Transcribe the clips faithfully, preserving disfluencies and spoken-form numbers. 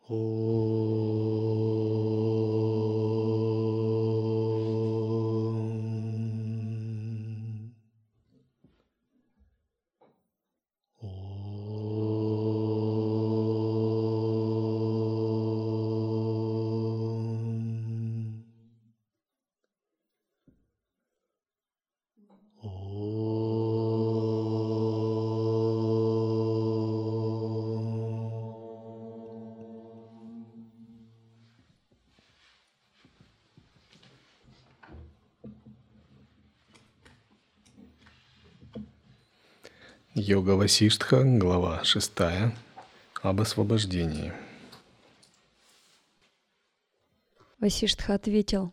Йога Васиштха, глава шестая, об освобождении. Васиштха ответил: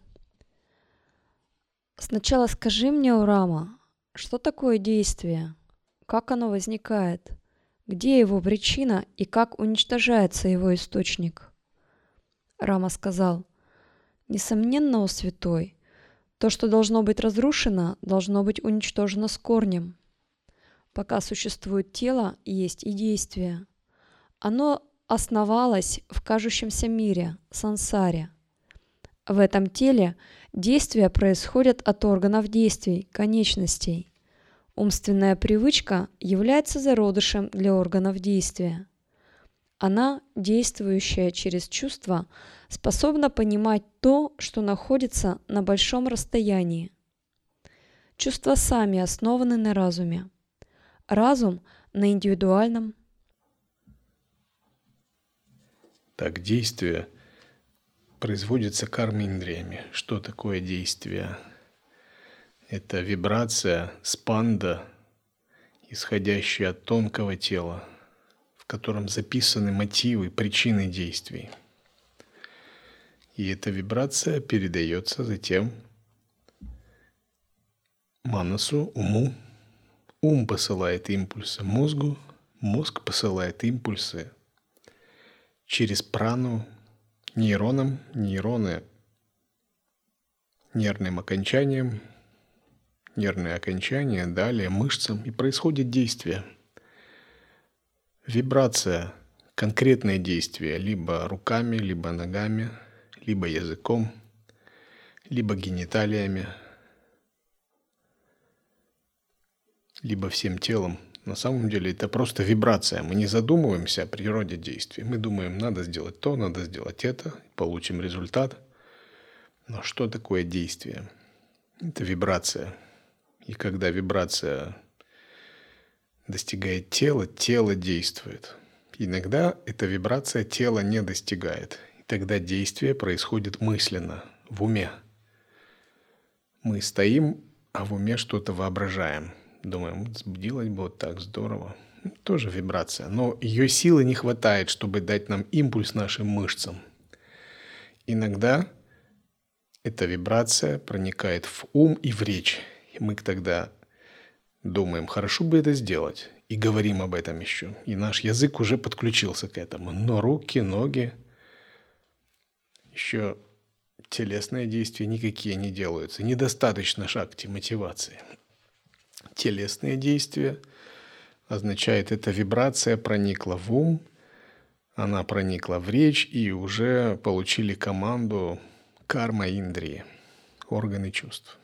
«Сначала скажи мне, о Рама, что такое действие, как оно возникает, где его причина и как уничтожается его источник?» Рама сказал: «Несомненно, о святой, то, что должно быть разрушено, должно быть уничтожено с корнем. Пока существует тело, есть и действие. Оно основалось в кажущемся мире, сансаре. В этом теле действия происходят от органов действий, конечностей. Умственная привычка является зародышем для органов действия. Она, действующая через чувства, способна понимать то, что находится на большом расстоянии. Чувства сами основаны на разуме. Разум на индивидуальном. Так, действие производится карма-индриями. Что такое действие? Это вибрация, спанда, исходящая от тонкого тела, в котором записаны мотивы, причины действий. И эта вибрация передается затем манасу, уму. Ум посылает импульсы мозгу, мозг посылает импульсы через прану нейронам, нейроны нервным окончанием, нервные окончания, далее мышцам, и происходит действие. Вибрация, конкретное действие, либо руками, либо ногами, либо языком, либо гениталиями, либо всем телом. На самом деле это просто вибрация. Мы не задумываемся о природе действий. Мы думаем, надо сделать то, надо сделать это, получим результат. Но что такое действие? Это вибрация. И когда вибрация достигает тела, тело действует. Иногда эта вибрация тела не достигает. И тогда действие происходит мысленно, в уме. Мы стоим, а в уме что-то воображаем. Думаем, сделать бы вот так, здорово. Тоже вибрация. Но ее силы не хватает, чтобы дать нам импульс нашим мышцам. Иногда эта вибрация проникает в ум и в речь. И мы тогда думаем, хорошо бы это сделать. И говорим об этом еще. И наш язык уже подключился к этому. Но руки, ноги, еще телесные действия никакие не делаются. Недостаточно шакти, мотивации. Телесные действия означает, эта вибрация проникла в ум, она проникла в речь, и уже получили команду карма-индрии, органы чувств.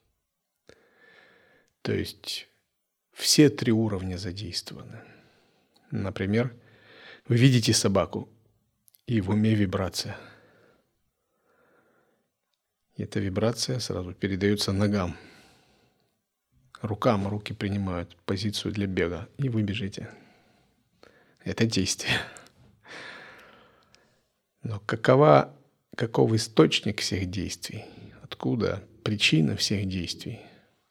То есть все три уровня задействованы. Например, вы видите собаку, и в уме вибрация. И эта вибрация сразу передается ногам. Рукам, руки принимают позицию для бега, и вы бежите. Это действие. Но какова, каков источник всех действий? Откуда причина всех действий?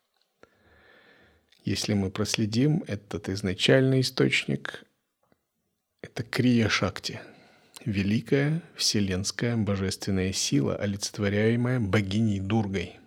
Если мы проследим, этот изначальный источник – это крия-шакти, великая вселенская божественная сила, олицетворяемая богиней Дургой.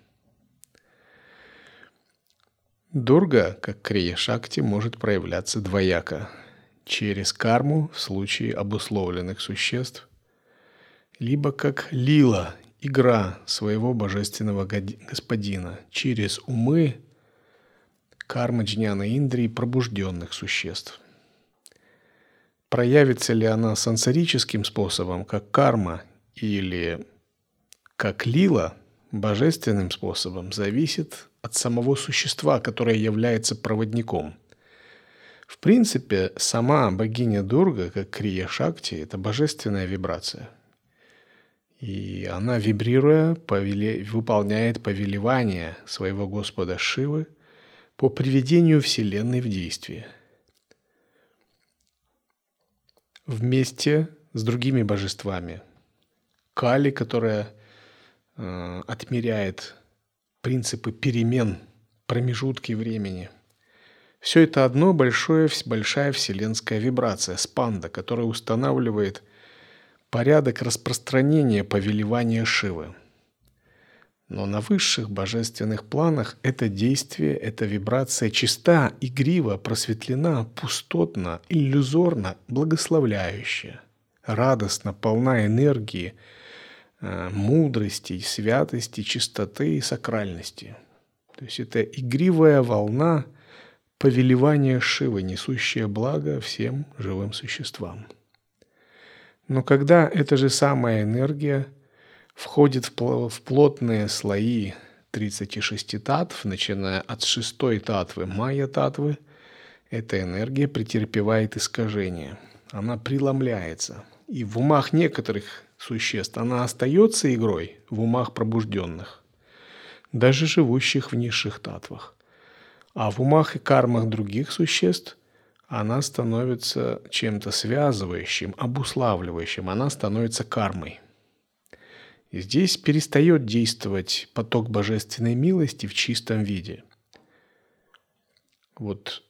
Дурга, как крия-шакти, может проявляться двояко – через карму в случае обусловленных существ, либо как лила, игра своего божественного господина, через умы карма джняна индрии пробужденных существ. Проявится ли она сенсорическим способом, как карма, или как лила, божественным способом, зависит от самого существа, которое является проводником. В принципе, сама богиня Дурга, как Крия Шакти, это божественная вибрация. И она, вибрируя, повеле... выполняет повелевание своего Господа Шивы по приведению Вселенной в действие. Вместе с другими божествами. Кали, которая э, отмеряет принципы перемен, промежутки времени. Все это одно большое, большая вселенская вибрация, спанда, которая устанавливает порядок распространения повелевания Шивы. Но на высших божественных планах это действие, эта вибрация чиста, игрива, просветлена, пустотна, иллюзорна, благословляющая, радостно, полна энергии, мудрости, святости, чистоты и сакральности. То есть это игривая волна повелевания Шивы, несущая благо всем живым существам. Но когда эта же самая энергия входит в плотные слои тридцати шести татв, начиная от шестой татвы, майя-татвы, эта энергия претерпевает искажение. Она преломляется. И в умах некоторых существ она остается игрой, в умах пробужденных, даже живущих в низших татвах. А в умах и кармах других существ она становится чем-то связывающим, обуславливающим. Она становится кармой. И здесь перестает действовать поток божественной милости в чистом виде. Вот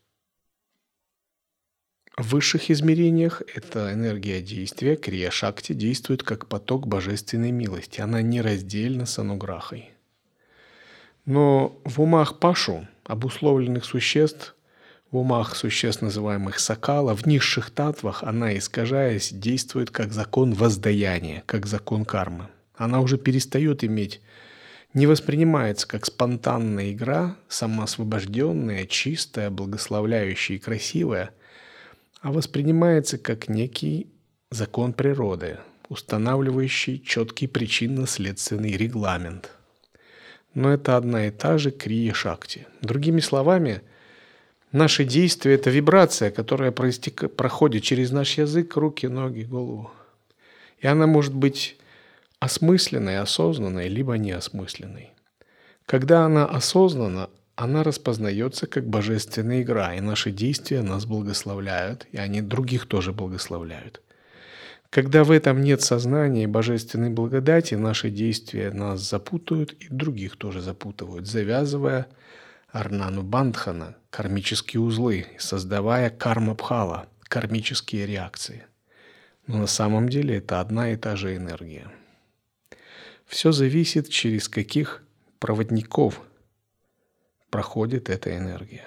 в высших измерениях эта энергия действия, Крия Шакти, действует как поток божественной милости. Она нераздельна с ануграхой. Но в умах Пашу, обусловленных существ, в умах существ, называемых Сакала, в низших татвах, она, искажаясь, действует как закон воздаяния, как закон кармы. Она уже перестает иметь, не воспринимается как спонтанная игра, самоосвобожденная, чистая, благословляющая и красивая, а воспринимается как некий закон природы, устанавливающий четкий причинно-следственный регламент. Но это одна и та же Крия Шакти. Другими словами, наши действия – это вибрация, которая проистек... проходит через наш язык, руки, ноги, голову. И она может быть осмысленной, осознанной, либо неосмысленной. Когда она осознанна, она распознается как божественная игра, и наши действия нас благословляют, и они других тоже благословляют. Когда в этом нет сознания и божественной благодати, наши действия нас запутают и других тоже запутывают, завязывая арнану бандхана, кармические узлы, создавая карма-бхала, кармические реакции. Но на самом деле это одна и та же энергия. Все зависит, через каких проводников проходит эта энергия.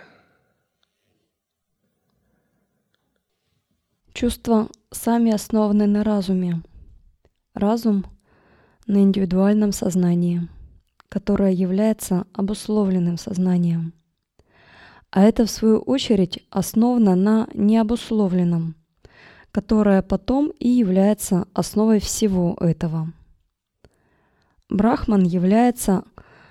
Чувства сами основаны на разуме. Разум на индивидуальном сознании, которое является обусловленным сознанием. А это, в свою очередь, основано на необусловленном, которое потом и является основой всего этого. Брахман является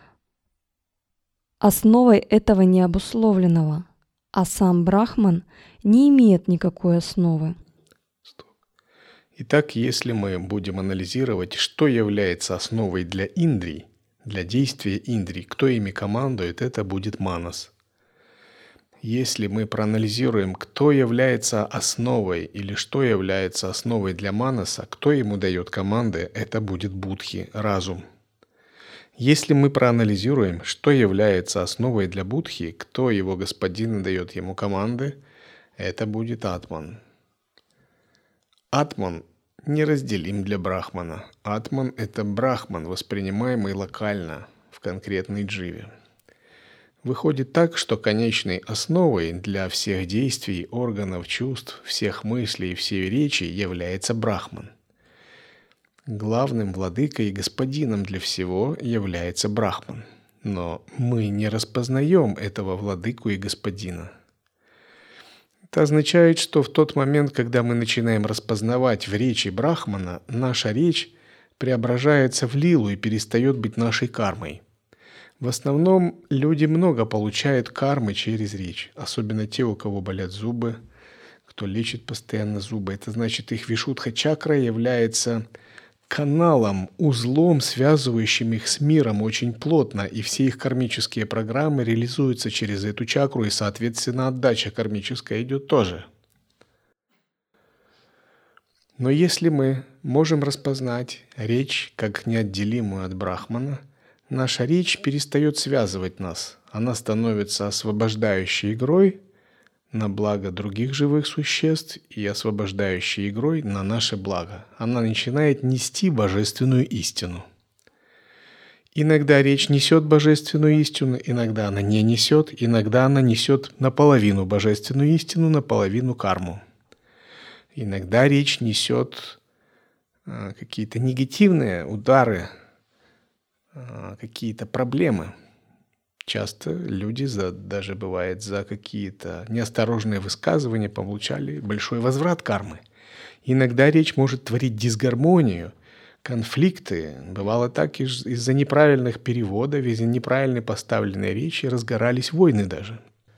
основой этого необусловленного, а сам Брахман не имеет никакой основы. Итак, если мы будем анализировать, что является основой для индрий, для действия индрий, кто ими командует, это будет манас. Если мы проанализируем, кто является основой или что является основой для манаса, кто ему дает команды, это будет будхи, разум. Если мы проанализируем, что является основой для будхи, кто его господин и дает ему команды, это будет атман. Атман неразделим для брахмана. Атман – это брахман, воспринимаемый локально, в конкретной дживе. Выходит так, что конечной основой для всех действий, органов, чувств, всех мыслей и всей речи является брахман. Главным владыкой и господином для всего является брахман. Но мы не распознаем этого владыку и господина. Это означает, что в тот момент, когда мы начинаем распознавать в речи Брахмана, наша речь преображается в лилу и перестает быть нашей кармой. В основном люди много получают кармы через речь, особенно те, у кого болят зубы, кто лечит постоянно зубы. Это значит, их вишудха-чакра является каналом, узлом, связывающим их с миром очень плотно, и все их кармические программы реализуются через эту чакру, и, соответственно, отдача кармическая идет тоже. Но если мы можем распознать речь как неотделимую от Брахмана, наша речь перестает связывать нас. Она становится освобождающей игрой на благо других живых существ и освобождающей игрой на наше благо. Она начинает нести божественную истину. Иногда речь несет божественную истину, иногда она не несет, иногда она несет наполовину божественную истину, наполовину карму. Иногда речь несет а, какие-то негативные удары, а, какие-то проблемы. Часто люди, за, даже бывает, за какие-то неосторожные высказывания получали большой возврат кармы. Иногда речь может творить дисгармонию, конфликты. Бывало так, из- из-за неправильных переводов, из-за неправильно поставленной речи разгорались войны даже.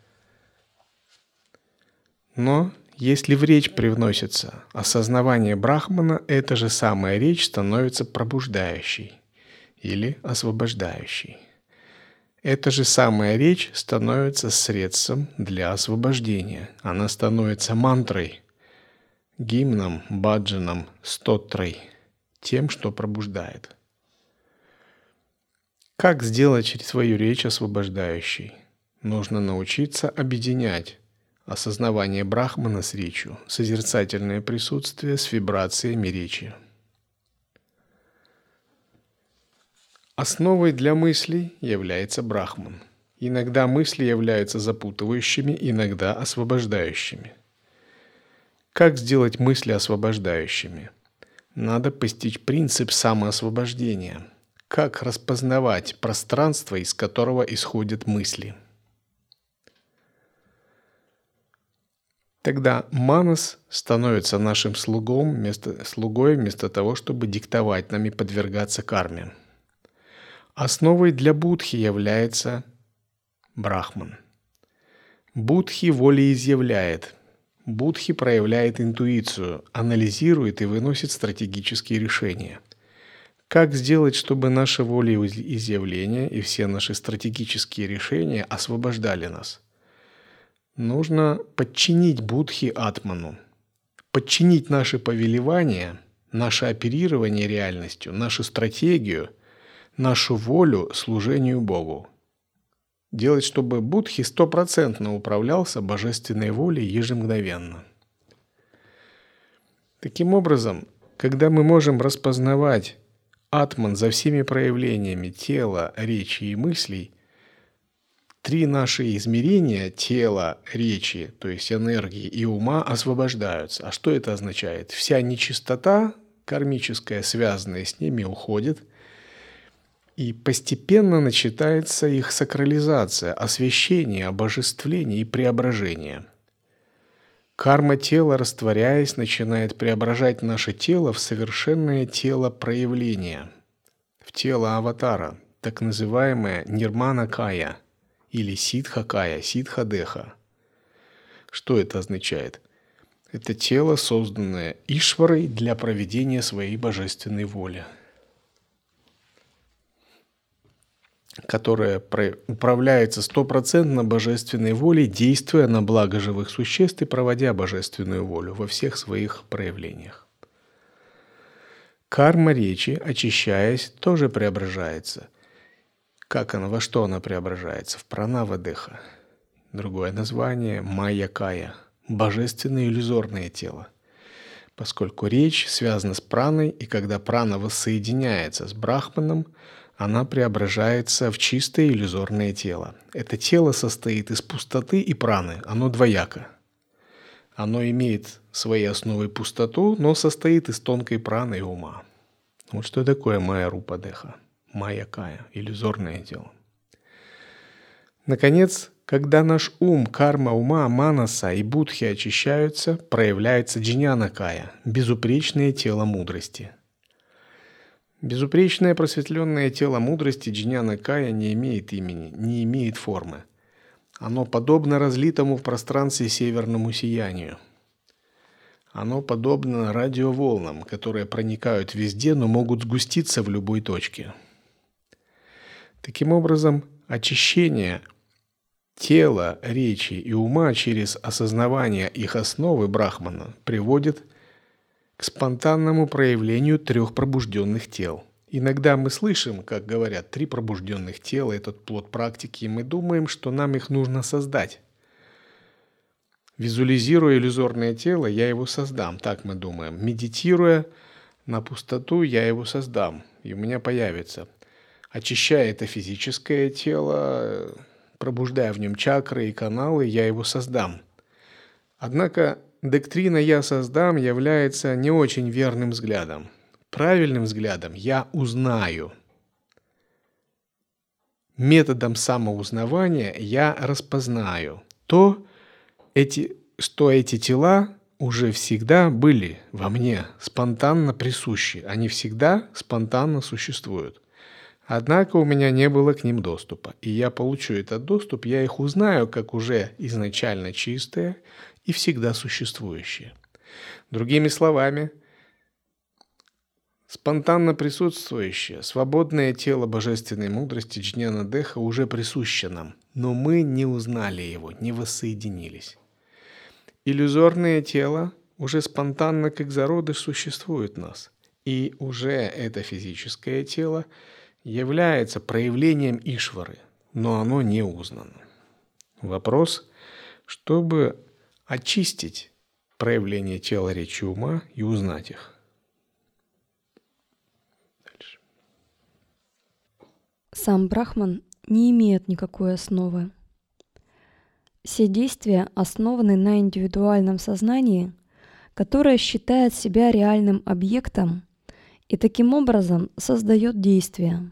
Но если в речь привносится осознавание Брахмана, эта же самая речь становится пробуждающей или освобождающей. Эта же самая речь становится средством для освобождения. Она становится мантрой, гимном, баджаном, стотрой, тем, что пробуждает. Как сделать свою речь освобождающей? Нужно научиться объединять осознавание Брахмана с речью, созерцательное присутствие с вибрациями речи. Основой для мыслей является Брахман. Иногда мысли являются запутывающими, иногда освобождающими. Как сделать мысли освобождающими? Надо постичь принцип самоосвобождения. Как распознавать пространство, из которого исходят мысли? Тогда манас становится нашим слугом вместо, слугой вместо того, чтобы диктовать нам и подвергаться карме. Основой для будхи является Брахман. Будхи волеизъявляет. Будхи проявляет интуицию, анализирует и выносит стратегические решения. Как сделать, чтобы наше волеизъявление и все наши стратегические решения освобождали нас? Нужно подчинить будхи атману, подчинить наше повелевание, наше оперирование реальностью, нашу стратегию, нашу волю служению Богу. Делать, чтобы будхи стопроцентно управлялся божественной волей ежемгновенно. Таким образом, когда мы можем распознавать атман за всеми проявлениями тела, речи и мыслей, три наши измерения тела, речи, то есть энергии и ума, освобождаются. А что это означает? Вся нечистота кармическая, связанная с ними, уходит, и постепенно начинается их сакрализация, освящение, обожествление и преображение. Карма тела, растворяясь, начинает преображать наше тело в совершенное тело проявления, в тело аватара, так называемое нирмана-кая или ситха-кая, ситха-деха. Что это означает? Это тело, созданное Ишварой для проведения своей божественной воли, которая управляется стопроцентно божественной волей, действуя на благо живых существ и проводя божественную волю во всех своих проявлениях. Карма речи, очищаясь, тоже преображается. Как она, во что она преображается? В пранава-деха. Другое название – майя-кая, божественное иллюзорное тело. Поскольку речь связана с праной, и когда прана воссоединяется с брахманом, она преображается в чистое иллюзорное тело. Это тело состоит из пустоты и праны, оно двояко. Оно имеет своей основой пустоту, но состоит из тонкой праны и ума. Вот что такое майя-рупа-деха, майя-кая, иллюзорное тело. Наконец, Когда наш ум, карма ума, манаса и будхи очищаются, проявляется джняна-кая, безупречное тело мудрости. Безупречное просветленное тело мудрости джняна-кая не имеет имени, не имеет формы. Оно подобно разлитому в пространстве северному сиянию. Оно подобно радиоволнам, которые проникают везде, но могут сгуститься в любой точке. Таким образом, очищение тела, речи и ума через осознавание их основы брахмана приводит к спонтанному проявлению трех пробужденных тел. Иногда мы слышим, как говорят, три пробужденных тела – этот плод практики, и мы думаем, что нам их нужно создать. Визуализируя иллюзорное тело, я его создам, так мы думаем. Медитируя на пустоту, я его создам, и у меня появится. Очищая это физическое тело, пробуждая в нем чакры и каналы, я его создам. Однако доктрина «я создам» является не очень верным взглядом. Правильным взглядом я узнаю. Методом самоузнавания я распознаю то, эти, что эти тела уже всегда были во мне, спонтанно присущи. Они всегда спонтанно существуют. Однако у меня не было к ним доступа. И я получу этот доступ, я их узнаю как уже изначально чистые и всегда существующие. Другими словами, спонтанно присутствующее, свободное тело божественной мудрости джняна-деха уже присуще нам, но мы не узнали его, не воссоединились. Иллюзорное тело уже спонтанно, как зародыш, существует в нас, и уже это физическое тело является проявлением Ишвары, но оно не узнано. Вопрос, чтобы очистить проявление тела, речи, ума и узнать их. Дальше. Сам Брахман не имеет никакой основы. Все действия основаны на индивидуальном сознании, которое считает себя реальным объектом и таким образом создает действия.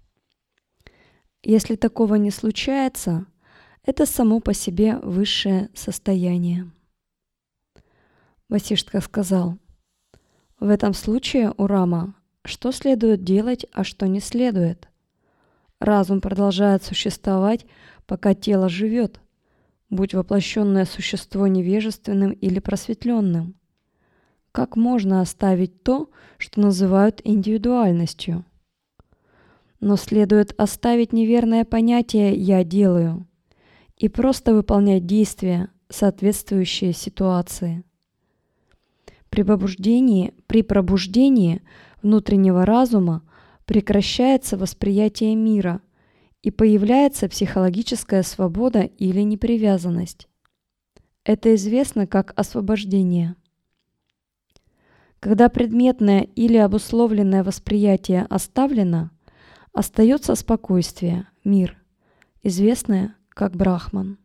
Если такого не случается, это само по себе высшее состояние. Васиштха сказал: в этом случае, у Рама, что следует делать, а что не следует? Разум продолжает существовать, пока тело живет, будь воплощенное существо невежественным или просветленным. Как можно оставить то, что называют индивидуальностью? Но следует оставить неверное понятие «я делаю» и просто выполнять действия, соответствующие ситуации. При пробуждении, при пробуждении внутреннего разума прекращается восприятие мира и появляется психологическая свобода или непривязанность. Это известно как освобождение. Когда предметное или обусловленное восприятие оставлено, остается спокойствие, мир, известное как Брахман.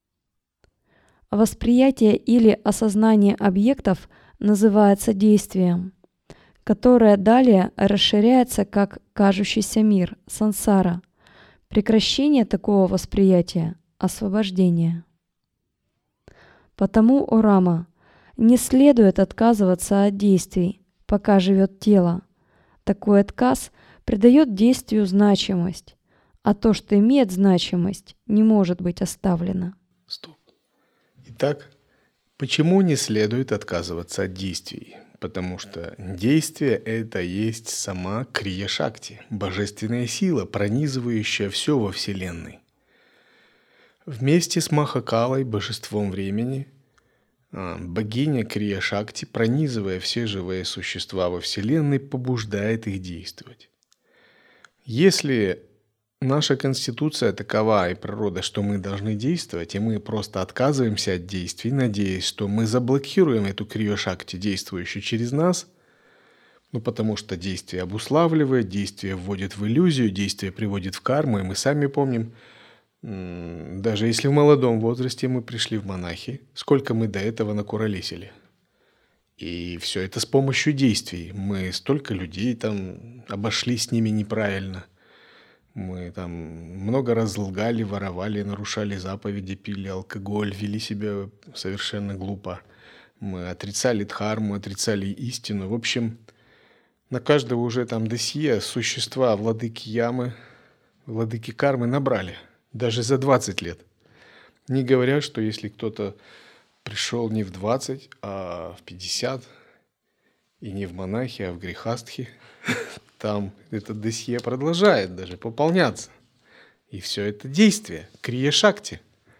Восприятие или осознание объектов называется действием, которое далее расширяется как кажущийся мир, сансара. Прекращение такого восприятия – освобождение. Потому, о Рама, не следует отказываться от действий, пока живет тело. Такой отказ придает действию значимость, а то, что имеет значимость, не может быть оставлено. Стоп. Итак, почему не следует отказываться от действий? Потому что действие – это есть сама крия-шакти, божественная сила, пронизывающая все во Вселенной. Вместе с Махакалой, божеством времени, богиня крия-шакти, пронизывая все живые существа во Вселенной, побуждает их действовать. Если наша конституция такова и природа, что мы должны действовать, и мы просто отказываемся от действий, надеясь, что мы заблокируем эту крия-шакти, действующую через нас, ну потому что действие обуславливает, действие вводит в иллюзию, действие приводит в карму, и мы сами помним, даже если в молодом возрасте мы пришли в монахи, сколько мы до этого накуролесили. И все это с помощью действий. Мы столько людей там обошли с ними неправильно. Мы там много раз лгали, воровали, нарушали заповеди, пили алкоголь, вели себя совершенно глупо. Мы отрицали дхарму, отрицали истину. В общем, на каждого уже там досье существа владыки ямы, владыки кармы набрали. Даже за двадцать лет. Не говоря, что если кто-то пришел не в двадцать, а в пятьдесят, и не в монахи, а в грехастхи, там это досье продолжает даже пополняться. И все это действие, крия-шакти.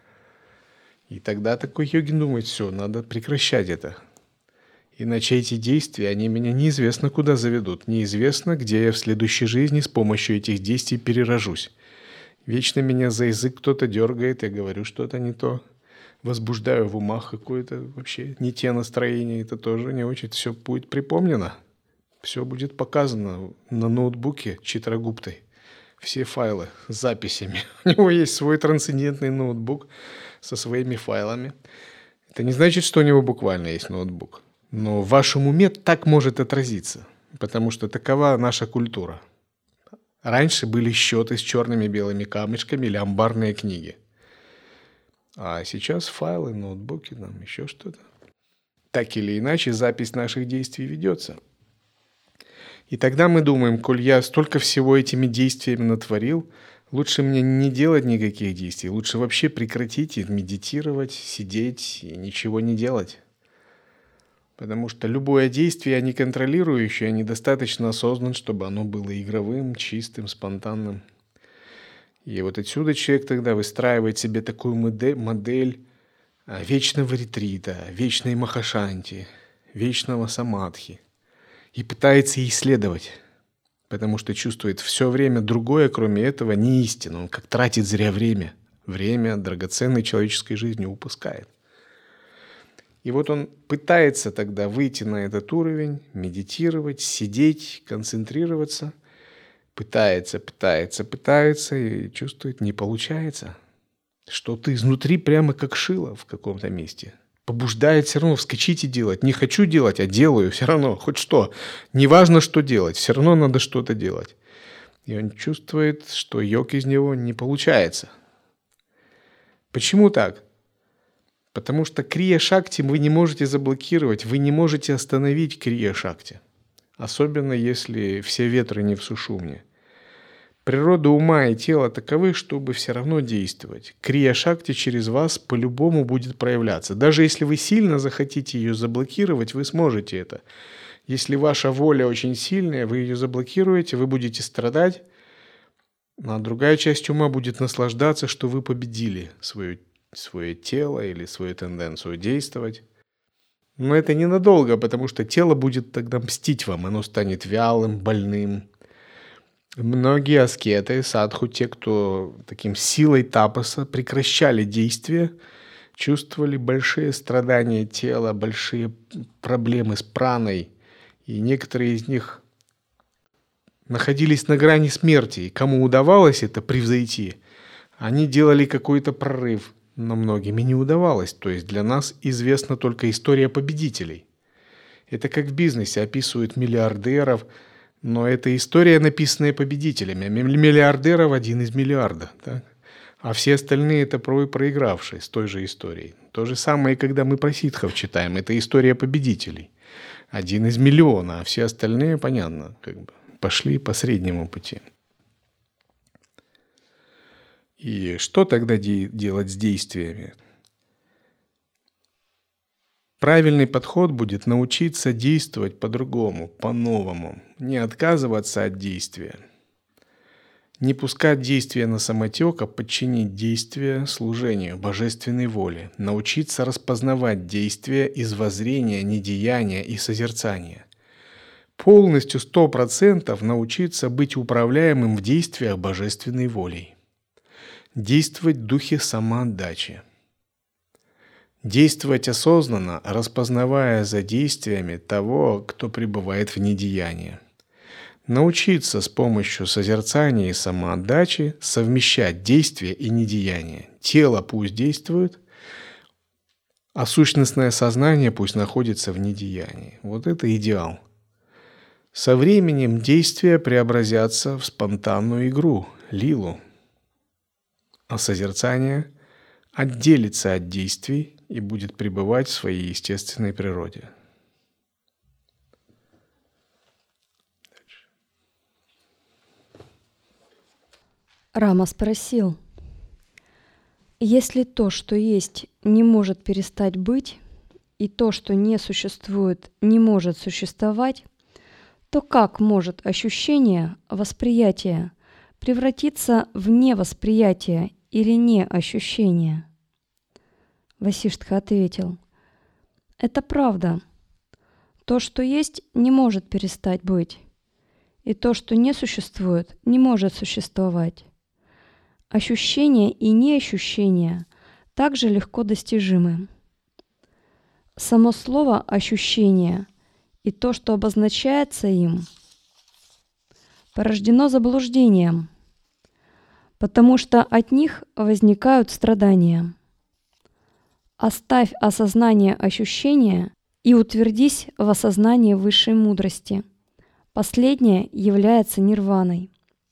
И тогда такой йогин думает, все, надо прекращать это. Иначе эти действия, они меня неизвестно куда заведут. Неизвестно, где я в следующей жизни с помощью этих действий перерожусь. Вечно меня за язык кто-то дергает, я говорю что-то не то. Возбуждаю в умах какое-то вообще не те настроения. Это тоже не очень. Все будет припомнено. Все будет показано на ноутбуке Читрагуптой. Все файлы с записями. У него есть свой трансцендентный ноутбук со своими файлами. Это не значит, что у него буквально есть ноутбук. Но в вашем уме так может отразиться. Потому что такова наша культура. Раньше были счеты с черными белыми камешками или амбарные книги. А сейчас файлы, ноутбуки, там еще что-то. Так или иначе, запись наших действий ведется. И тогда мы думаем, коль я столько всего этими действиями натворил, лучше мне не делать никаких действий, лучше вообще прекратить и медитировать, сидеть и ничего не делать. Потому что любое действие я не контролирую еще, я недостаточно осознан, чтобы оно было игровым, чистым, спонтанным. И вот отсюда человек тогда выстраивает себе такую модель, модель вечного ретрита, вечной махашанти, вечного самадхи. И пытается исследовать, потому что чувствует все время другое, кроме этого, не истину. Он как тратит зря время. Время драгоценной человеческой жизни упускает. И вот он пытается тогда выйти на этот уровень, медитировать, сидеть, концентрироваться. Пытается, пытается, пытается и чувствует, не получается. Что-то изнутри прямо как шило в каком-то месте. Побуждает все равно вскочить и делать. Не хочу делать, а делаю все равно. Хоть что. Неважно, что делать. Все равно надо что-то делать. И он чувствует, что йог из него не получается. Почему так? Потому что крия-шакти вы не можете заблокировать. Вы не можете остановить крия-шакти. Особенно если все ветры не в сушумне. Природа ума и тела таковы, чтобы все равно действовать. Крия-шакти через вас по-любому будет проявляться. Даже если вы сильно захотите ее заблокировать, вы сможете это. Если ваша воля очень сильная, вы ее заблокируете, вы будете страдать, а другая часть ума будет наслаждаться, что вы победили свое, свое тело или свою тенденцию действовать. Но это ненадолго, потому что тело будет тогда мстить вам, оно станет вялым, больным. Многие аскеты, садху, те, кто таким силой тапаса прекращали действия, чувствовали большие страдания тела, большие проблемы с праной. И некоторые из них находились на грани смерти. И кому удавалось это превзойти, они делали какой-то прорыв. Но многим и не удавалось. То есть для нас известна только история победителей. Это как в бизнесе описывают миллиардеров, но это история, написанная победителями. Миллиардеров один из миллиарда. Так? А все остальные это про проигравшие с той же историей. То же самое, когда мы про ситхов читаем. Это история победителей. Один из миллиона, а все остальные, понятно, как бы пошли по среднему пути. И что тогда де- делать с действиями? Правильный подход будет научиться действовать по-другому, по-новому. Не отказываться от действия. Не пускать действия на самотек, а подчинить действия служению, божественной воле. Научиться распознавать действия из воззрения, недеяния и созерцания. Полностью сто процентов научиться быть управляемым в действиях божественной волей. Действовать в духе самоотдачи. Действовать осознанно, распознавая за действиями того, кто пребывает в недеянии. Научиться с помощью созерцания и самоотдачи совмещать действие и недеяние. Тело пусть действует, а сущностное сознание пусть находится в недеянии. Вот это идеал. Со временем действия преобразятся в спонтанную игру. лилу, а созерцание отделится от действий и будет пребывать в своей естественной природе. Рама спросил: если то, что есть, не может перестать быть, и то, что не существует, не может существовать, то как может ощущение, восприятие превратиться в невосприятие или неощущение? Васиштха ответил: это правда. То, что есть, не может перестать быть, и то, что не существует, не может существовать. Ощущение и неощущение также легко достижимы. Само слово «ощущение» и то, что обозначается им, порождено заблуждением, потому что от них возникают страдания. Оставь осознание ощущения и утвердись в осознании высшей мудрости. Последнее является нирваной.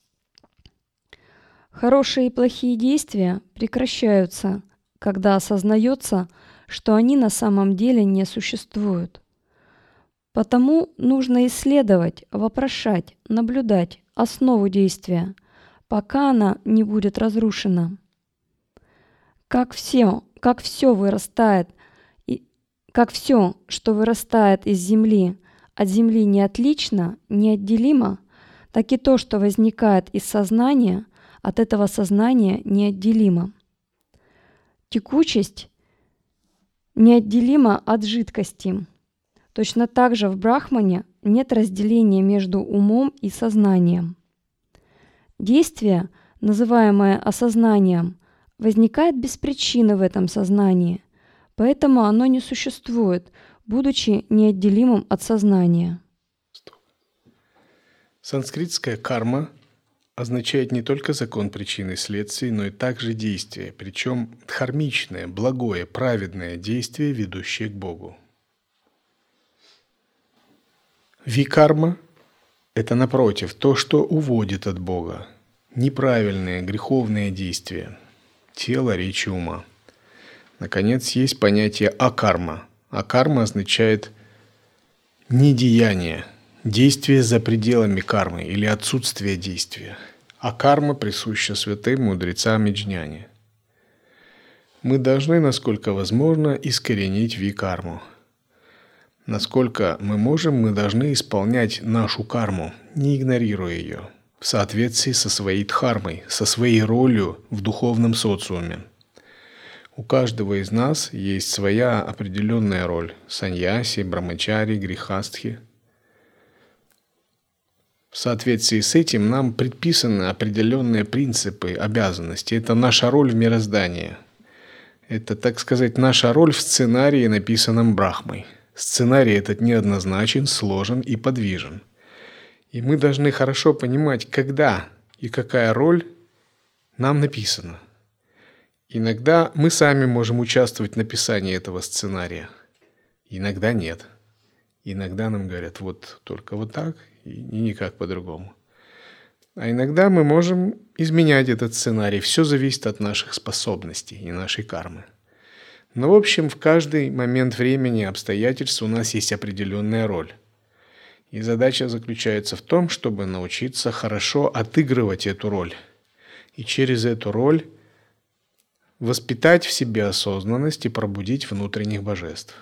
Хорошие и плохие действия прекращаются, когда осознается, что они на самом деле не существуют. Потому нужно исследовать, вопрошать, наблюдать основу действия, пока она не будет разрушена. Как все, как все вырастает, и как все, что вырастает из земли, от земли не отлично, неотделимо, так и то, что возникает из сознания, от этого сознания неотделимо. Текучесть неотделима от жидкости. Точно так же в Брахмане нет разделения между умом и сознанием. Действие, называемое осознанием, возникает без причины в этом сознании, поэтому оно не существует, будучи неотделимым от сознания. Санскритская карма означает не только закон причины и следствий, но и также действие, причем дхармичное, благое, праведное действие, ведущее к Богу. Викарма – это, напротив, то, что уводит от Бога, неправильные, греховные действия, тело, речи, ума. Наконец, есть понятие акарма. Акарма означает недеяние, действие за пределами кармы или отсутствие действия. А карма присуща святым мудрецам и джняне. Мы должны, насколько возможно, искоренить викарму. Насколько мы можем, мы должны исполнять нашу карму, не игнорируя ее, в соответствии со своей дхармой, со своей ролью в духовном социуме. У каждого из нас есть своя определенная роль – саньяси, брамачари, грихастхи. В соответствии с этим нам предписаны определенные принципы, обязанности. Это наша роль в мироздании. Это, так сказать, наша роль в сценарии, написанном Брахмой. Сценарий этот неоднозначен, сложен и подвижен. И мы должны хорошо понимать, когда и какая роль нам написана. Иногда мы сами можем участвовать в написании этого сценария. Иногда нет. Иногда нам говорят, вот только вот так и никак по-другому. А иногда мы можем изменять этот сценарий. Все зависит от наших способностей и нашей кармы. Но, в общем, в каждый момент времени и обстоятельств у нас есть определенная роль. И задача заключается в том, чтобы научиться хорошо отыгрывать эту роль. И через эту роль воспитать в себе осознанность и пробудить внутренних божеств.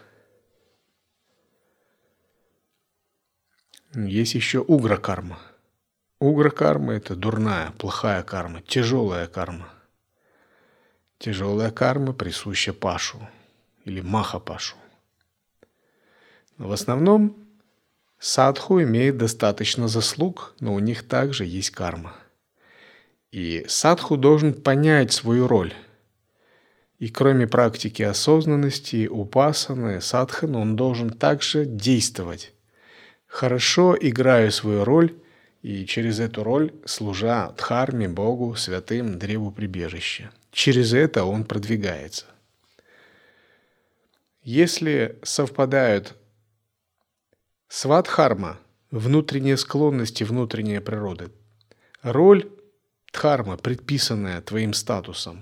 Есть еще угра-карма. Угра-карма – это дурная, плохая карма, тяжелая карма. Тяжелая карма присуща пашу или маха-пашу. Но в основном садху имеет достаточно заслуг, но у них также есть карма. И садху должен понять свою роль. И кроме практики осознанности, упасаны, садханы, он должен также действовать, хорошо играя свою роль и через эту роль служа дхарме, Богу, святым, древу прибежища. Через это он продвигается. Если совпадают свадхарма, внутренние склонности, внутренняя природа, роль дхарма, предписанная твоим статусом.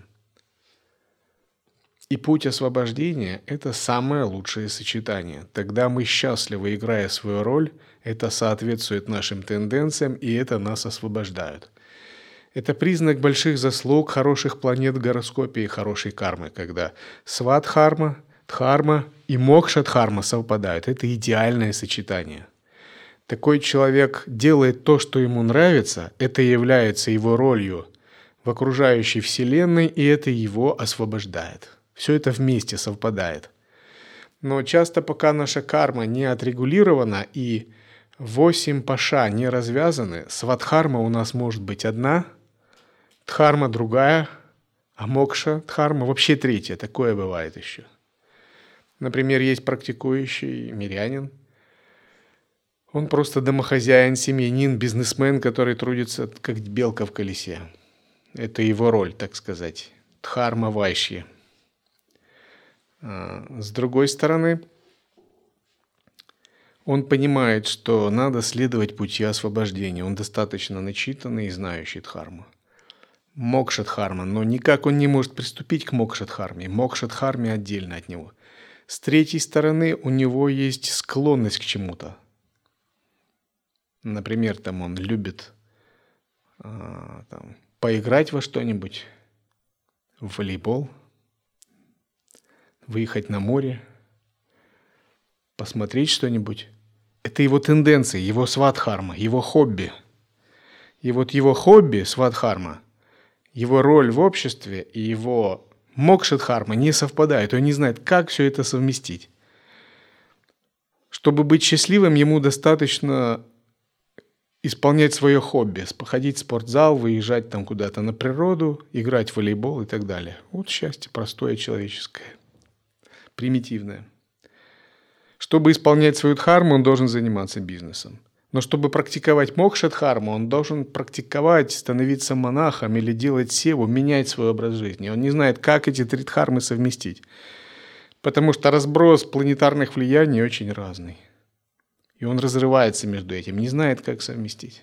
И путь освобождения – это самое лучшее сочетание. Тогда мы счастливы, играя свою роль, это соответствует нашим тенденциям, и это нас освобождает. Это признак больших заслуг, хороших планет в гороскопе и хорошей кармы, когда свадхарма, дхарма и мокша-дхарма совпадают. Это идеальное сочетание. Такой человек делает то, что ему нравится, это является его ролью в окружающей вселенной, и это его освобождает. Все это вместе совпадает. Но часто, пока наша карма не отрегулирована и восемь паша не развязаны, свадхарма у нас может быть одна, дхарма другая, а мокша дхарма вообще третья. Такое бывает еще. Например, есть практикующий мирянин. Он просто домохозяин, семьянин, бизнесмен, который трудится как белка в колесе. Это его роль, так сказать. Дхарма вайшья. С другой стороны, он понимает, что надо следовать пути освобождения. Он достаточно начитанный и знающий дхарму. Мокша-дхарма, но никак он не может приступить к мокша-дхарме. Мокша-дхарме отдельно от него. С третьей стороны, у него есть склонность к чему-то. Например, там он любит а, там, поиграть во что-нибудь, в волейбол, выехать на море, посмотреть что-нибудь. Это его тенденции, его свадхарма, его хобби. И вот его хобби, свадхарма, его роль в обществе и его мокша-дхарма не совпадают. Он не знает, как все это совместить. Чтобы быть счастливым, ему достаточно исполнять свое хобби, ходить в спортзал, выезжать там куда-то на природу, играть в волейбол и так далее. Вот счастье простое, человеческое, примитивное. Чтобы исполнять свою дхарму, он должен заниматься бизнесом. Но чтобы практиковать мокша-дхарму, он должен практиковать, становиться монахом или делать севу, менять свой образ жизни. Он не знает, как эти три дхармы совместить. Потому что разброс планетарных влияний очень разный. И он разрывается между этим, не знает, как совместить.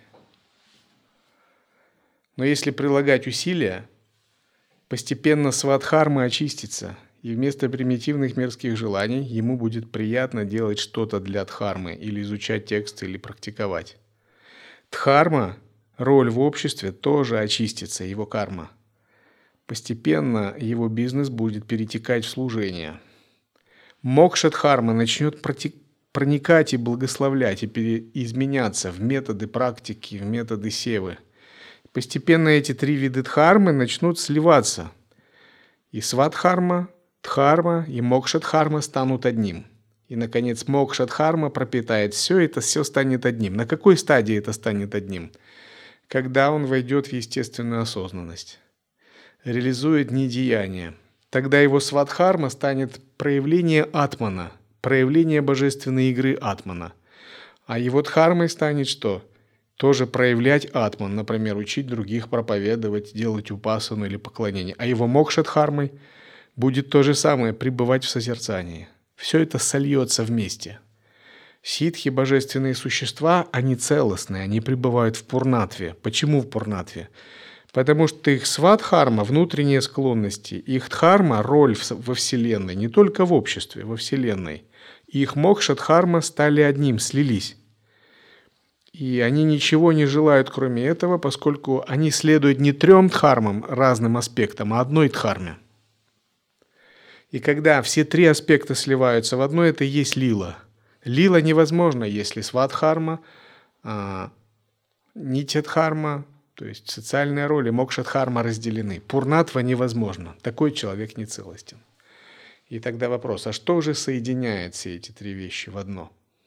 Но если прилагать усилия, постепенно свадхарма очистится, и вместо примитивных мерзких желаний ему будет приятно делать что-то для дхармы, или изучать тексты, или практиковать. Дхарма, роль в обществе, тоже очистится, его карма. Постепенно его бизнес будет перетекать в служение. Мокша-дхарма начнет практиковать, проникать и благословлять, и изменяться в методы практики, в методы севы. Постепенно эти три вида дхармы начнут сливаться. И свадхарма, дхарма и мокша-дхарма станут одним. И, наконец, мокша-дхарма пропитает все, это все станет одним. На какой стадии это станет одним? Когда он войдет в естественную осознанность, реализует недеяние. Тогда его свадхарма станет проявление атмана, проявление божественной игры атмана. А его дхармой станет что? Тоже проявлять атман, например, учить других, проповедовать, делать упасану или поклонение. А его мокша-дхармой будет то же самое, пребывать в созерцании. Все это сольется вместе. Ситхи, божественные существа, они целостные, они пребывают в пурнатве. Почему в пурнатве? Потому что их свадхарма, внутренние склонности, их дхарма, роль во Вселенной, не только в обществе, во Вселенной. Их мокша-дхарма стали одним, слились. И они ничего не желают, кроме этого, поскольку они следуют не трем дхармам, разным аспектам, а одной дхарме. И когда все три аспекта сливаются в одно, это и есть лила. Лила невозможно, если свадхарма, а, нитья-дхарма, то есть социальные роли, мокша-дхарма разделены. Пурнатва невозможно. Такой человек не целостен. И тогда вопрос, а что же соединяет все эти три вещи в одно?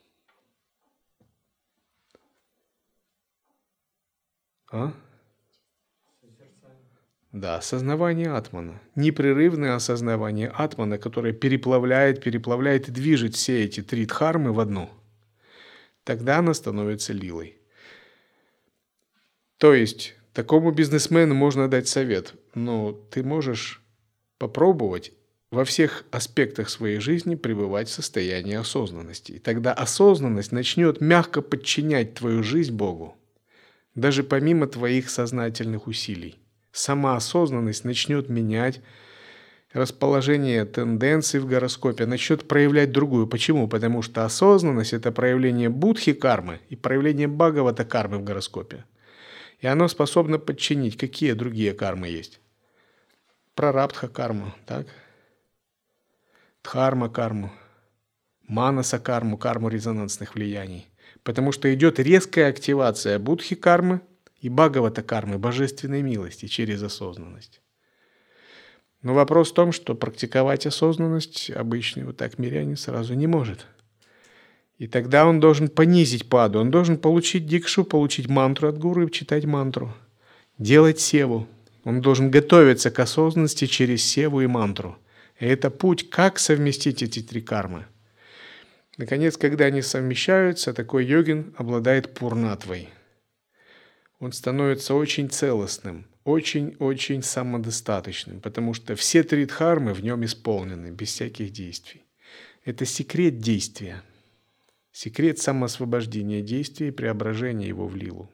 А? Да, осознавание атмана. Непрерывное осознавание атмана, которое переплавляет, переплавляет и движет все эти три дхармы в одну. Тогда она становится лилой. То есть, такому бизнесмену можно дать совет, но ты можешь попробовать во всех аспектах своей жизни пребывать в состоянии осознанности. И тогда осознанность начнет мягко подчинять твою жизнь Богу. даже помимо твоих сознательных усилий. Сама осознанность начнет менять расположение тенденций в гороскопе, начнет проявлять другую. Почему? Потому что осознанность – это проявление будхи кармы и проявление бхагавата кармы в гороскопе. И оно способно подчинить, какие другие кармы есть. Прарабдха карму, так? Дхарма карму, манаса карму, карму резонансных влияний. Потому что идет резкая активация будхи кармы и бхагавата кармы, божественной милости через осознанность. Но вопрос в том, что практиковать осознанность обычный вот так мирянин сразу не может. И тогда он должен понизить паду, он должен получить дикшу, получить мантру от гуру и читать мантру, делать севу. Он должен готовиться к осознанности через севу и мантру. И это путь, как совместить эти три кармы. Наконец, когда они совмещаются, такой йогин обладает пурнатвой. Он становится очень целостным, очень-очень самодостаточным, потому что все три дхармы в нем исполнены, без всяких действий. Это секрет действия, секрет самоосвобождения действия и преображения его в лилу.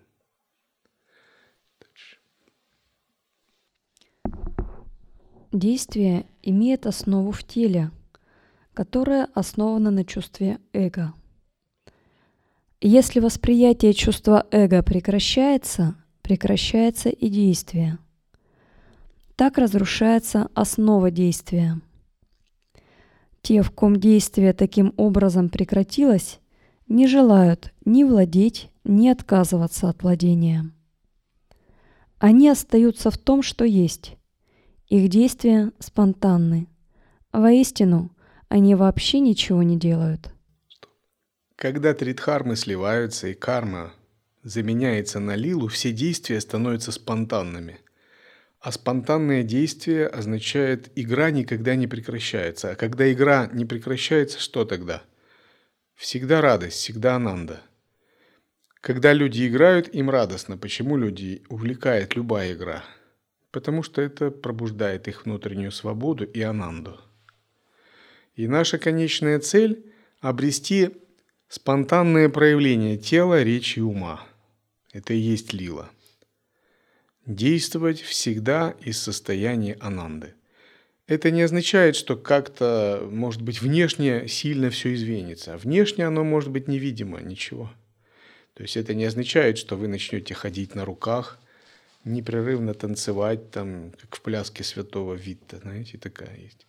Действие имеет основу в теле, которое основано на чувстве эго. Если восприятие чувства эго прекращается, прекращается и действие. Так разрушается основа действия. Те, в ком действие таким образом прекратилось, не желают ни владеть, ни отказываться от владения. Они остаются в том, что есть. Их действия спонтанны. Воистину, они вообще ничего не делают. Когда три дхармы сливаются и карма заменяется на лилу, все действия становятся спонтанными. А спонтанное действие означает, игра никогда не прекращается. А когда игра не прекращается, что тогда? Всегда радость, всегда ананда. Когда люди играют, им радостно. Почему люди увлекает любая игра? Потому что это пробуждает их внутреннюю свободу и ананду. И наша конечная цель – обрести спонтанное проявление тела, речи и ума. Это и есть лила. Действовать всегда из состояния ананды. Это не означает, что как-то, может быть, внешне сильно все изменится. Внешне оно может быть невидимо, ничего. То есть это не означает, что вы начнете ходить на руках, непрерывно танцевать, там, как в пляске святого Витта, знаете, такая есть.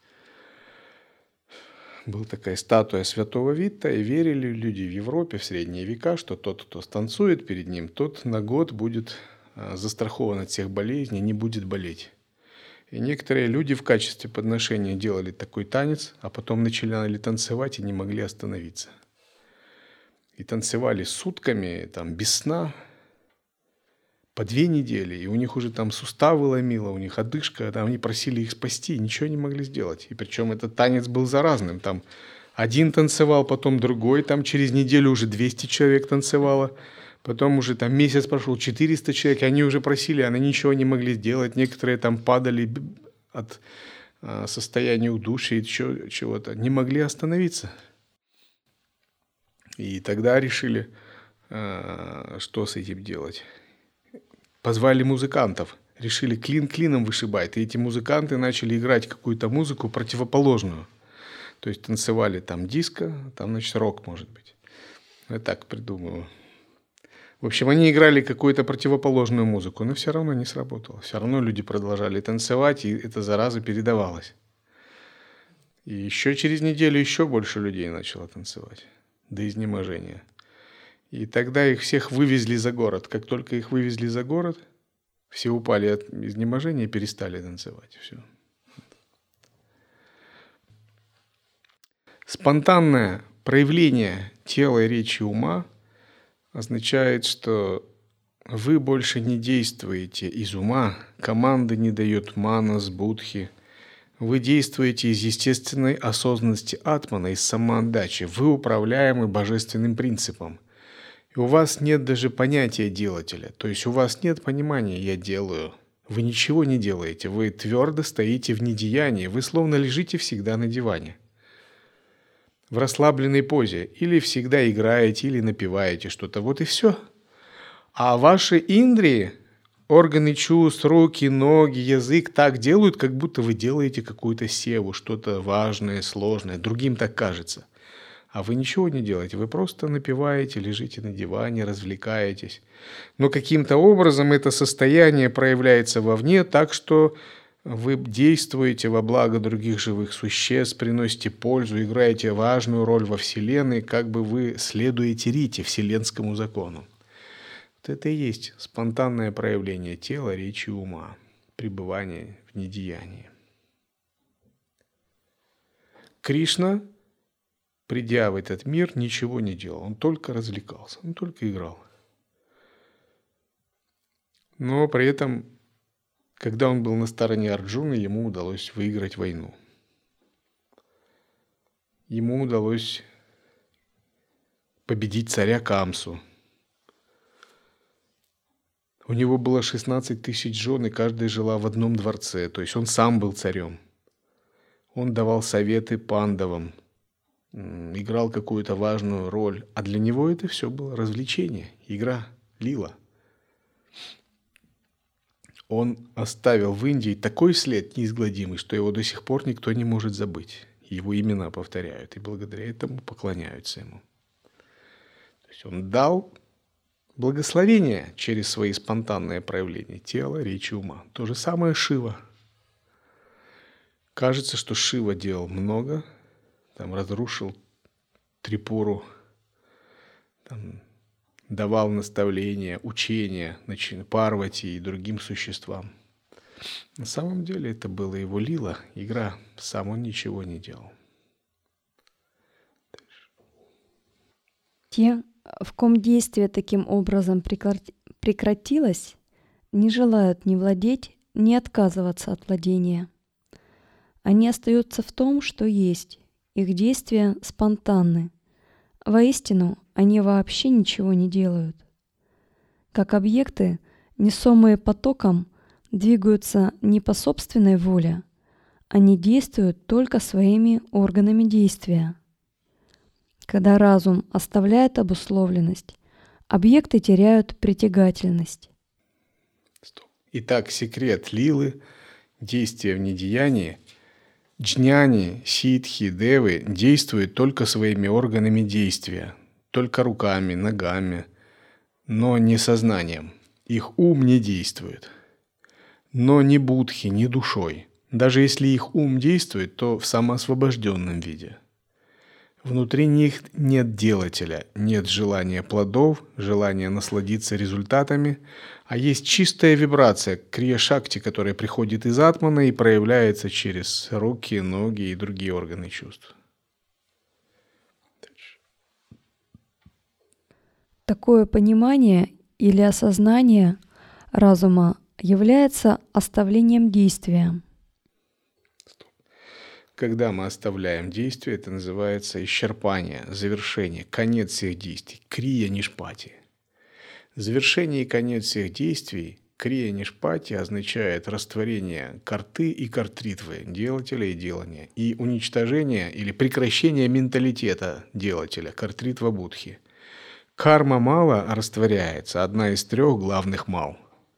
Была такая статуя святого Витта, и верили люди в Европе в средние века, что тот, кто станцует перед ним, тот на год будет застрахован от всех болезней, не будет болеть. И некоторые люди в качестве подношения делали такой танец, а потом начинали танцевать и не могли остановиться. И танцевали сутками, там, без сна, по две недели, и у них уже там суставы ломило, у них одышка, там они просили их спасти, ничего не могли сделать. И причем этот танец был заразным. Там один танцевал, потом другой, там через неделю уже двести человек танцевало, потом уже там месяц прошел, четыреста человек, и они уже просили, они ничего не могли сделать. Некоторые там падали от а, состояния удушья и еще чего-то, не могли остановиться. И тогда решили, а, что с этим делать. Позвали музыкантов, решили клин клином вышибать. И эти музыканты начали играть какую-то музыку противоположную. То есть танцевали там диско, там, значит, рок, может быть. Я так придумываю. В общем, они играли какую-то противоположную музыку, но все равно не сработало. Все равно люди продолжали танцевать, и эта зараза передавалась. И еще через неделю еще больше людей начало танцевать. До изнеможения. И тогда их всех вывезли за город. Как только их вывезли за город, все упали от изнеможения и перестали танцевать. Все. Спонтанное проявление тела, речи, ума означает, что вы больше не действуете из ума, команды не дает манас, будхи. Вы действуете из естественной осознанности атмана, из самоотдачи. Вы управляемы божественным принципом. И у вас нет даже понятия делателя. То есть у вас нет понимания «я делаю». Вы ничего не делаете. Вы твердо стоите в недеянии. Вы словно лежите всегда на диване. В расслабленной позе. Или всегда играете, или напеваете что-то. Вот и все. А ваши индрии, органы чувств, руки, ноги, язык так делают, как будто вы делаете какую-то севу, что-то важное, сложное. Другим так кажется. А вы ничего не делаете, вы просто напеваете, лежите на диване, развлекаетесь. Но каким-то образом это состояние проявляется вовне, так что вы действуете во благо других живых существ, приносите пользу, играете важную роль во Вселенной, как бы вы следуете рите, вселенскому закону. Вот это и есть спонтанное проявление тела, речи и ума, пребывание в недеянии. Кришна, придя в этот мир, ничего не делал, он только развлекался, он только играл. Но при этом, когда он был на стороне Арджуны, ему удалось выиграть войну. Ему удалось победить царя Камсу. У него было шестнадцать тысяч жен, и каждая жила в одном дворце, то есть он сам был царем. Он давал советы пандавам, играл какую-то важную роль, а для него это все было развлечение, игра, лила. Он оставил в Индии такой след неизгладимый, что его до сих пор никто не может забыть. Его имена повторяют, и благодаря этому поклоняются ему. То есть он дал благословение через свои спонтанные проявления тела, речи, ума. То же самое Шива. Кажется, что Шива делал много, там разрушил Трипуру, там, давал наставления, учения Парвати и другим существам. На самом деле это была его лила, игра, сам он ничего не делал. Те, в ком действие таким образом прекратилось, не желают ни владеть, ни отказываться от владения. Они остаются в том, что есть. Их действия спонтанны. Воистину, они вообще ничего не делают. Как объекты, несомые потоком, двигаются не по собственной воле, они действуют только своими органами действия. Когда разум оставляет обусловленность, объекты теряют притягательность. Итак, секрет лилы, действия в недеянии, джняни, ситхи, девы действуют только своими органами действия, только руками, ногами, но не сознанием. Их ум не действует. Но ни будхи, ни душой. Даже если их ум действует, то в самоосвобожденном виде. Внутри них нет делателя, нет желания плодов, желания насладиться результатами, а есть чистая вибрация крия-шакти, которая приходит из атмана и проявляется через руки, ноги и другие органы чувств. Такое понимание или осознание разума является оставлением действия. Когда мы оставляем действие, это называется исчерпание, завершение, конец всех действий, крия-нишпати. Завершение и конец всех действий, крия-нишпати, означает растворение карты и картритвы, делателя и делания, и уничтожение или прекращение менталитета делателя, картритва будхи. Карма мала растворяется, одна из трех главных мал.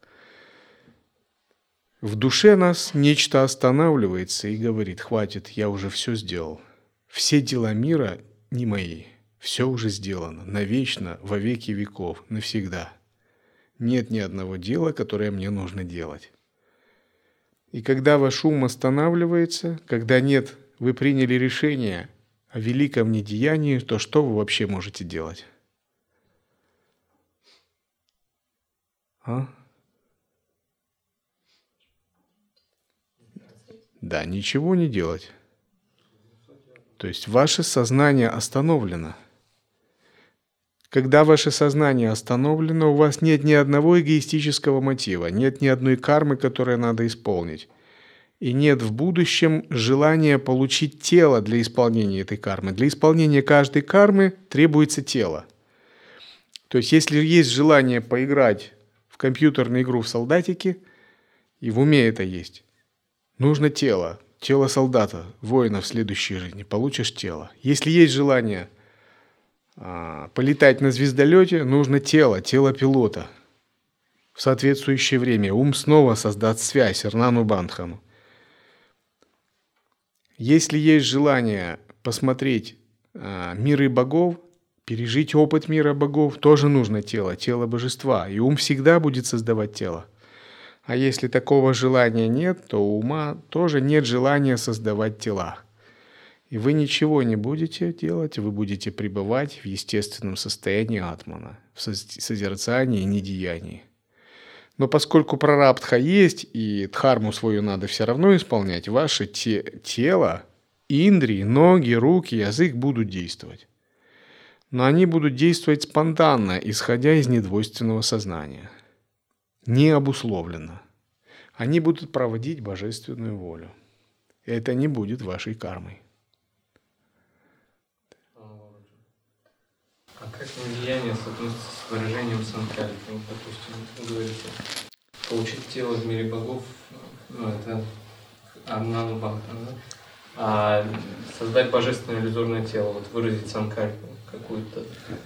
В душе нас нечто останавливается и говорит: хватит, я уже все сделал. Все дела мира не мои. Все уже сделано, навечно, во веки веков, навсегда. Нет ни одного дела, которое мне нужно делать. И когда ваш ум останавливается, когда нет, вы приняли решение о великом недеянии, то что вы вообще можете делать? А? Да, ничего не делать. То есть ваше сознание остановлено. Когда ваше сознание остановлено, у вас нет ни одного эгоистического мотива, нет ни одной кармы, которую надо исполнить. И нет в будущем желания получить тело для исполнения этой кармы. Для исполнения каждой кармы требуется тело. То есть если есть желание поиграть в компьютерную игру в солдатики, и в уме это есть, нужно тело, тело солдата, воина в следующей жизни, получишь тело. Если есть желание а, полетать на звездолете, нужно тело, тело пилота. В соответствующее время ум снова создаст связь Рнану Бандхану. Если есть желание посмотреть а, миры богов, пережить опыт мира богов, тоже нужно тело, тело божества. И ум всегда будет создавать тело. А если такого желания нет, то у ума тоже нет желания создавать тела. И вы ничего не будете делать, вы будете пребывать в естественном состоянии атмана, в созерцании и недеянии. Но поскольку прарабдха есть, и дхарму свою надо все равно исполнять, ваше те, тело, индрии, ноги, руки, язык будут действовать. Но они будут действовать спонтанно, исходя из недвойственного сознания. Не обусловленно. Они будут проводить божественную волю. Это не будет вашей кармой. А как недеяние соотносится с выражением санкальпы? Допустим, вы говорите, получить тело в мире богов, ну, это Рнану Бандхана, да? А создать божественное иллюзорное тело, вот выразить санкальпу какую-то.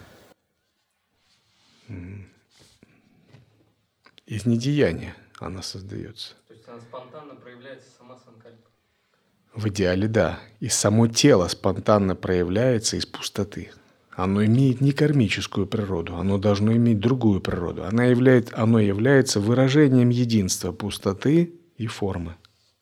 Из недеяния она создается. То есть она спонтанно проявляется сама санкальпа? В идеале да. И само тело спонтанно проявляется из пустоты. Оно имеет не кармическую природу, оно должно иметь другую природу. Оно является, оно является выражением единства пустоты и формы.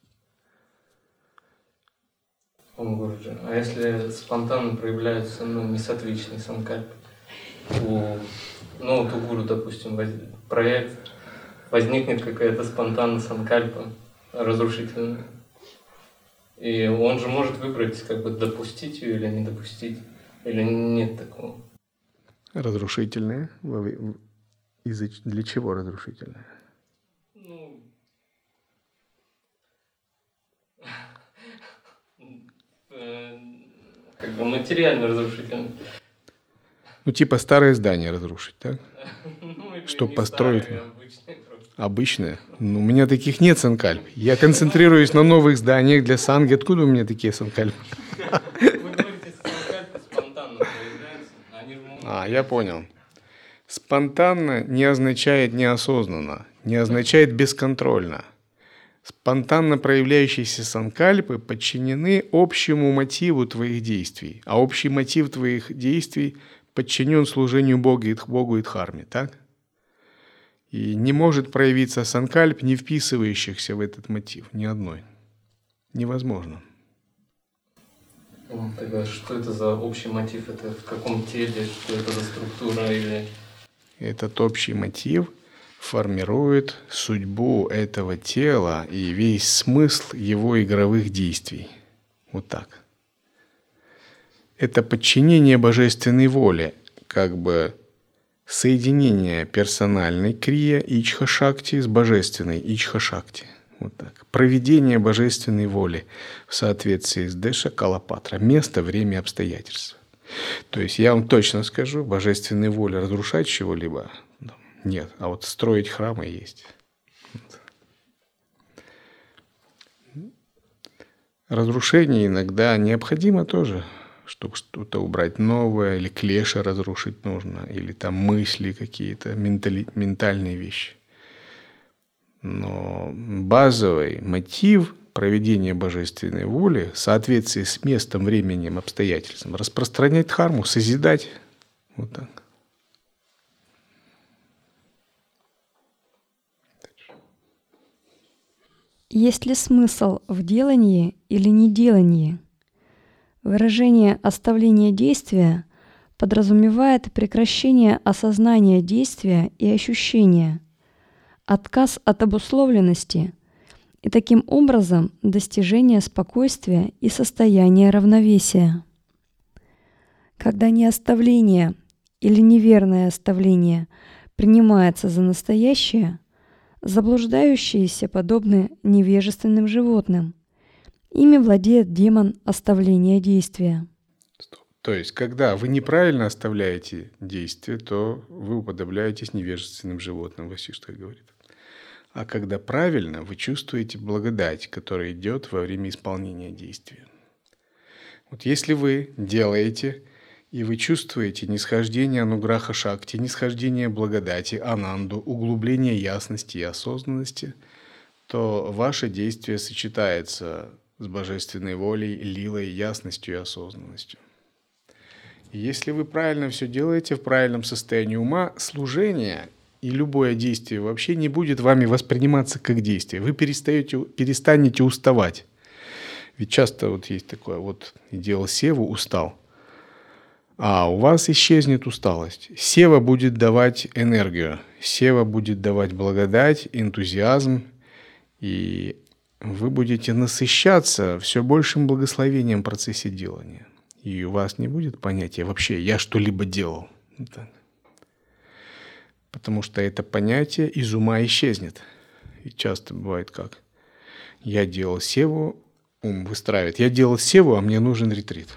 Гуруджи, а если спонтанно проявляются ну, несоответственные санкальпы? У, ну вот у гуру, допустим, воз, проект, возникнет какая-то спонтанная санкальпа разрушительная. И он же может выбрать, как бы допустить ее или не допустить. Или нет такого? Разрушительные? Для чего разрушительные? Ну, как бы материально разрушительные. Ну, типа старое здание разрушить, так? Ну, чтобы построить. Старые, обычные, обычные? Ну, у меня таких нет санкальп. Я концентрируюсь на новых зданиях для санги. Откуда у меня такие санкальпы? А, я понял. Спонтанно не означает неосознанно, не означает бесконтрольно. Спонтанно проявляющиеся санкальпы подчинены общему мотиву твоих действий, а общий мотив твоих действий подчинен служению Богу и, Богу и Дхарме, так? И не может проявиться санкальп, не вписывающихся в этот мотив, ни одной. Невозможно. Ну, тогда что это за общий мотив? Это в каком теле? Что это за структура? Или... Этот общий мотив формирует судьбу этого тела и весь смысл его игровых действий. Вот так. Это подчинение божественной воле, как бы соединение персональной крия Ичха-шакти с божественной Ичха-шакти. Вот так. Проведение божественной воли в соответствии с Деша Калапатра. Место, время, обстоятельства. То есть я вам точно скажу, божественной воли разрушать чего-либо нет. А вот строить храмы есть. Разрушение иногда необходимо тоже, чтобы что-то убрать новое, или клеши разрушить нужно, или там мысли какие-то, ментали, ментальные вещи. Но базовый мотив проведения божественной воли в соответствии с местом, временем, обстоятельством распространять дхарму, созидать. Вот так. Есть ли смысл в делании или неделании? Выражение «оставление действия» подразумевает прекращение осознания действия и ощущения, отказ от обусловленности и таким образом достижение спокойствия и состояния равновесия. Когда неоставление или неверное оставление принимается за настоящее, заблуждающиеся подобны невежественным животным. Ими владеет демон оставления действия. То есть, когда вы неправильно оставляете действие, то вы уподобляетесь невежественным животным, Васиштха говорит. А когда правильно, вы чувствуете благодать, которая идет во время исполнения действия. Вот если вы делаете и вы чувствуете нисхождение ануграха шакти, нисхождение благодати, ананду, углубление ясности и осознанности, то ваше действие сочетается с божественной волей, лилой, ясностью и осознанностью. И если вы правильно все делаете в правильном состоянии ума, служение и любое действие вообще не будет вами восприниматься как действие. Вы перестаете, перестанете уставать. Ведь часто вот есть такое, вот делал севу, устал. А у вас исчезнет усталость. Сева будет давать энергию, сева будет давать благодать, энтузиазм, и вы будете насыщаться все большим благословением в процессе делания. И у вас не будет понятия вообще «я что-либо делал». Так. Потому что это понятие из ума исчезнет. И часто бывает как? Я делал севу, ум выстраивает. Я делал севу, а мне нужен ретрит.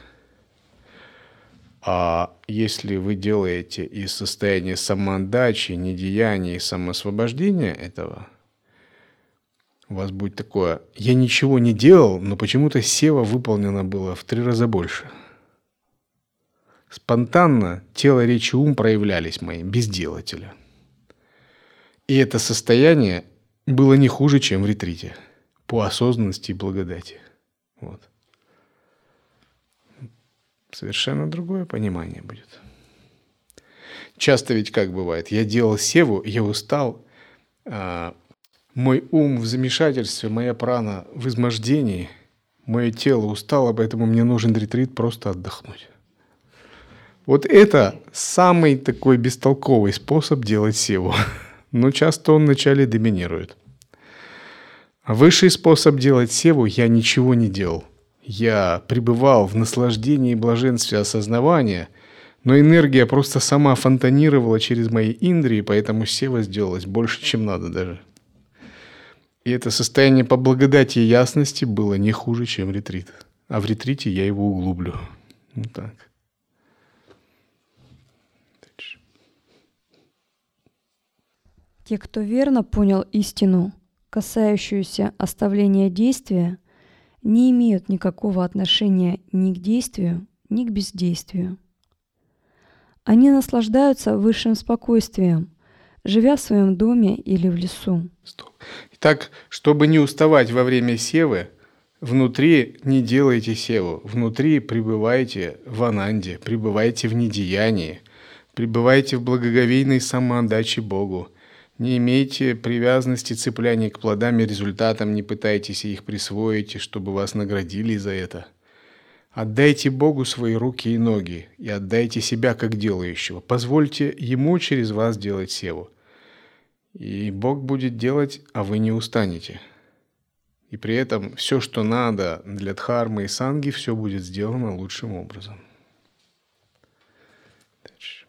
А если вы делаете из состояния самоотдачи, недеяния и самоосвобождения этого, у вас будет такое: я ничего не делал, но почему-то сева выполнено было в три раза больше. Спонтанно тело, речь и ум проявлялись мои, без делателя. И это состояние было не хуже, чем в ретрите, по осознанности и благодати. Вот. Совершенно другое понимание будет. Часто ведь как бывает, я делал севу, я устал, а мой ум в замешательстве, моя прана в измождении, мое тело устало, поэтому мне нужен ретрит просто отдохнуть. Вот это самый такой бестолковый способ делать севу, но часто он вначале доминирует. А высший способ делать севу — я ничего не делал. Я пребывал в наслаждении и блаженстве осознавания, но энергия просто сама фонтанировала через мои индрии, поэтому сева сделалась больше, чем надо даже. И это состояние по благодати и ясности было не хуже, чем ретрит. А в ретрите я его углублю. Вот так. Дальше. Те, кто верно понял истину, касающуюся оставления действия, не имеют никакого отношения ни к действию, ни к бездействию. Они наслаждаются высшим спокойствием, живя в своем доме или в лесу. Итак, чтобы не уставать во время севы, внутри не делайте севу, внутри пребывайте в ананде, пребывайте в недеянии, пребывайте в благоговейной самоотдаче Богу. Не имейте привязанности, цепляния к плодам и результатам, не пытайтесь их присвоить, чтобы вас наградили за это. Отдайте Богу свои руки и ноги и отдайте себя как делающего. Позвольте Ему через вас делать севу. И Бог будет делать, а вы не устанете. И при этом все, что надо для дхармы и санги, все будет сделано лучшим образом. Дальше.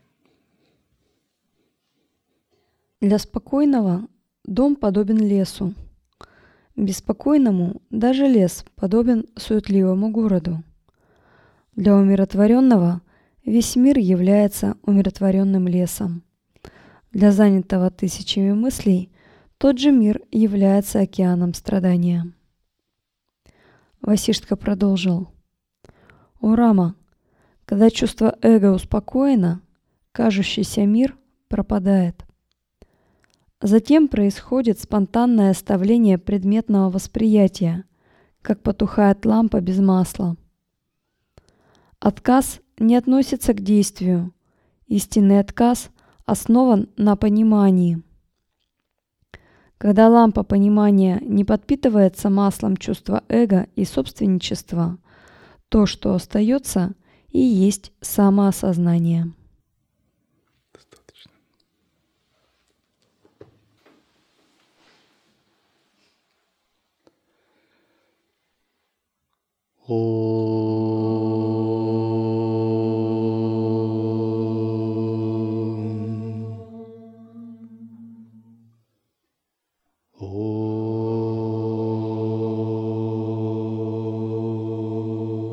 Для спокойного дом подобен лесу. Беспокойному даже лес подобен суетливому городу. Для умиротворенного весь мир является умиротворенным лесом. Для занятого тысячами мыслей тот же мир является океаном страдания. Васиштха продолжил. О Рама, когда чувство эго успокоено, кажущийся мир пропадает. Затем происходит спонтанное оставление предметного восприятия, как потухает лампа без масла. Отказ не относится к действию. Истинный отказ основан на понимании. Когда лампа понимания не подпитывается маслом чувства эго и собственничества, то, что остается, и есть самоосознание. Достаточно.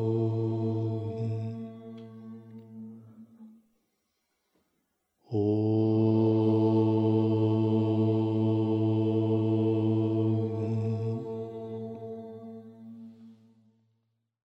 Oh